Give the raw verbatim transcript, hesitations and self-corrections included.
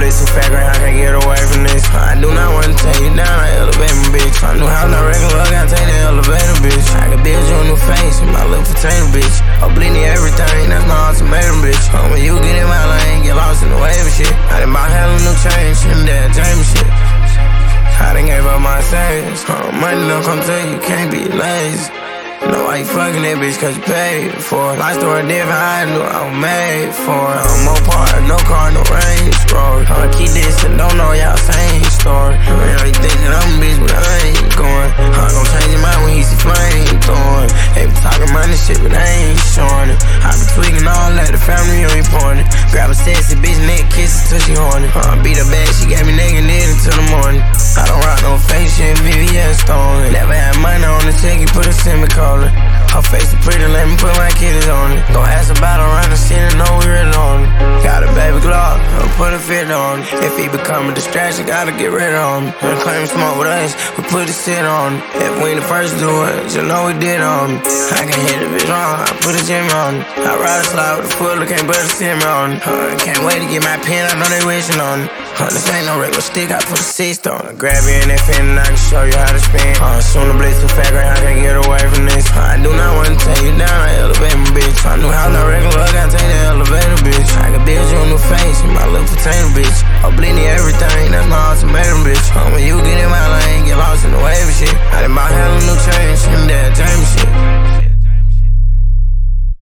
blitz too fat, girl, I can't get away from this. I do not wanna take you down, I elevate my bitch. My new house not regular, gotta take the elevator, bitch. I can build you a new face with my little potato, bitch. I'm bleeding everything, that's my ultimatum, bitch. Oh, when you get in my lane, get lost in the wave of shit. I done bought hella new chains, and that James shit. I done gave up my savings. Oh, money don't come to you, can't be lazy. Know why you fucking that bitch, cause you paid for it. My story different, I knew I was made for it. I'm more part, no car, no range road. I'ma keep this and don't know y'all same story. Now you think that I'm a bitch, but I ain't going. I'm gon' change your mind when he see flame throwing. They be talking money shit, but they ain't showing it. I be tweaking all that, the family on important. Grab a sexy bitch, neck kisses till she horny. I beat her back, she gave me naked knit until the morning. I don't rock no fake shit, V V S stone. Never had money on the ticket, put a semicolon. Her face is pretty, let me put my kitties on it. Go ask about around the city, know we really on it. Got a baby Glock, I'll put a fit on it. If he become a distraction, gotta get rid of him. When claim smoke with us, we put a sit on it. If we ain't the first to do it, you know we did on it. I can hit a bitch wrong, I put a gym on it. I ride a slide with a foot, can't put a sim on it. Uh, can't wait to get my pen, I know they wishing on it. Uh, this ain't no regular stick, I put a six on it. Grab you in that fin and I can show you how to spin. Uh, soon the blitz too fat, girl, I can't get away from this. I do not wanna take you down, I elevate my bitch. My new house not regular, I gotta take